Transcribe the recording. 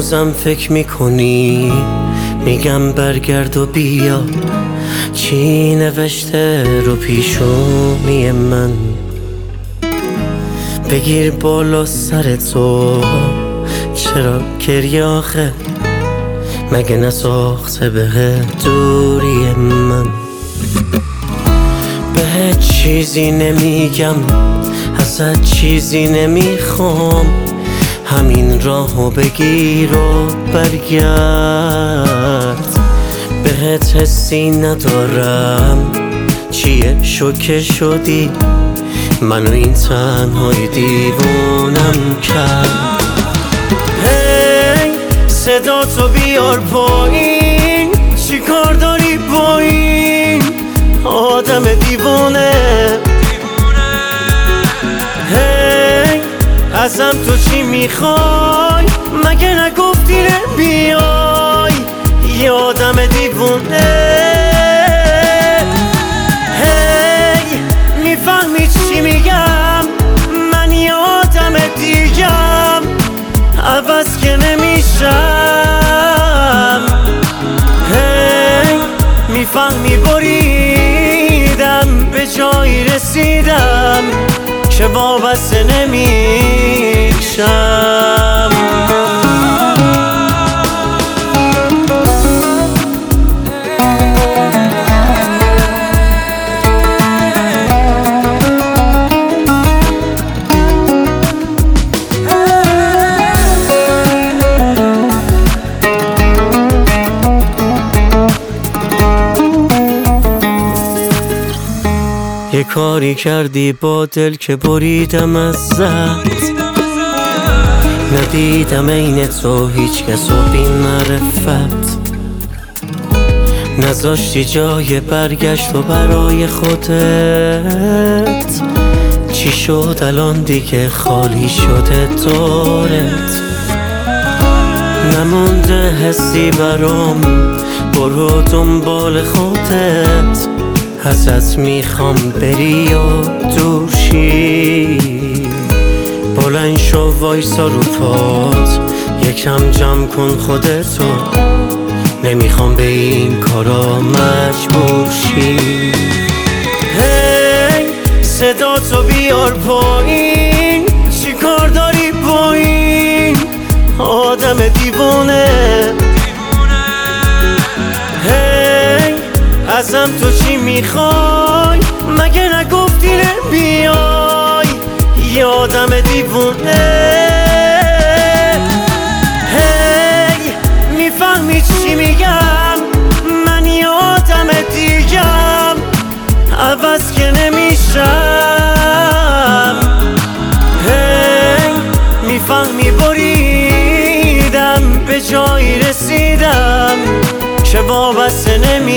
بازم فکر میکنی میگم برگرد و بیا، چی نوشته رو پیشونی من؟ بگیر بالا سر تو، چرا گریه آخه؟ مگه نساخته به دوری من؟ به چیزی نمیگم، ازت چیزی نمیخوام، همین راهو بگیر و برگرد. بهت حسی ندارم، چیه شوکه شدی؟ منو این تنهای دیوونم کرد. هی صدا تو بیار پایین، چی کار داری با این آدم دیوونه؟ هی ازم تو چی میخوای؟ مگه نگفتی بیای یه آدم دیوونه؟ هی میفهمی چی میگم؟ من یه آدم دیگم، عوض که نمیشم. هی میفهمی بریدم، به جایی رسیدم که وابسته نمیشم. یه کاری کردی با دل که بریدم ازت، ندیدم این تو هیچ کس و بی معرفت، نذاشتی جای برگشت و برای خودت. چی شد الان دیگه خالی شده دورت؟ نمونده حسی برام، برو دنبال خودت. ازت میخوام بری و دوشی، بلند شو وایسا رو پات، یکم جمع کن خودتو، نمیخوام به این کارا مجبور شی. هی صدا تو بیار پایین، چی کار داری با این آدم دیوونه؟ ازم تو چی میخوای؟ مگه نگفتی بیای یه آدم دیوونه؟ هی میفهمی چی میگم؟ من یه آدم دیگم، عوض که نمیشم. هی میفهمی بریدم، به جایی رسیدم که وابسته نمیشم.